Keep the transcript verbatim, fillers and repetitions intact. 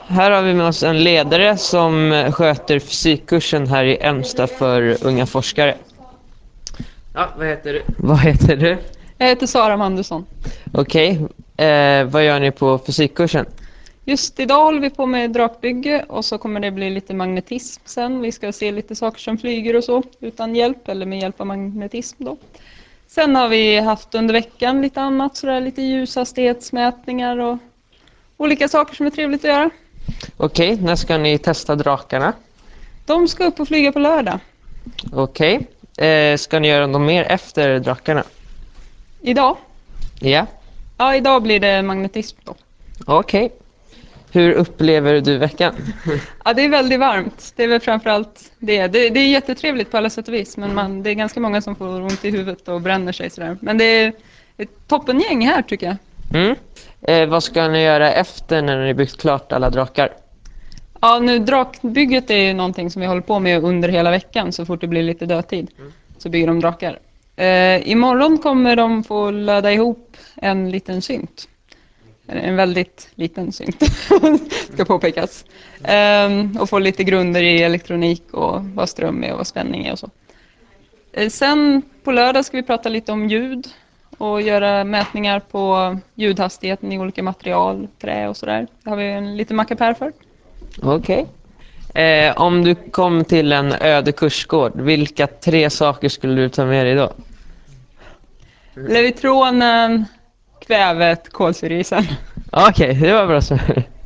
Här har vi med oss en ledare som sköter fysikkursen här i Älmsta för unga forskare. Ja, vad heter du? Vad heter du? Jag heter Sara Mandusson. Okej, eh, vad gör ni på fysikkursen? Just idag håller vi på med drakbygge och så kommer det bli lite magnetism sen. Vi ska se lite saker som flyger och så utan hjälp eller med hjälp av magnetism då. Sen har vi haft under veckan lite annat, sådär lite ljushastighetsmätningar och olika saker som är trevligt att göra. Okej, när ska ni testa drakarna? De ska upp och flyga på lördag. Okej, eh, ska ni göra något mer efter drakarna? Idag? Ja, Ja, idag blir det magnetism då. okej. Hur upplever du veckan? Ja, det är väldigt varmt. Det är väl framförallt det. Det, det är jättetrevligt på alla sätt och vis, men man, det är ganska många som får ont i huvudet och bränner sig sådär. Men det är ett toppengäng här tycker jag. Mm. Eh, vad ska ni göra efter när ni byggt klart alla drakar? Ja, nu drakbygget är ju någonting som vi håller på med under hela veckan så fort det blir lite dödtid. Så bygger de drakar. Eh, imorgon kommer de få löda ihop en liten synt. En väldigt liten synt, ska påpekas. Um, och få lite grunder i elektronik och vad ström är och vad spänning är och så. Uh, sen på lördag ska vi prata lite om ljud och göra mätningar på ljudhastigheten i olika material, trä och sådär. Det har vi en liten mackapär för. Okej. Eh, om du kom till en öde kursgård, vilka tre saker skulle du ta med dig då? Levitronen, kvävet, kolsyrisen. Okej, det var bra.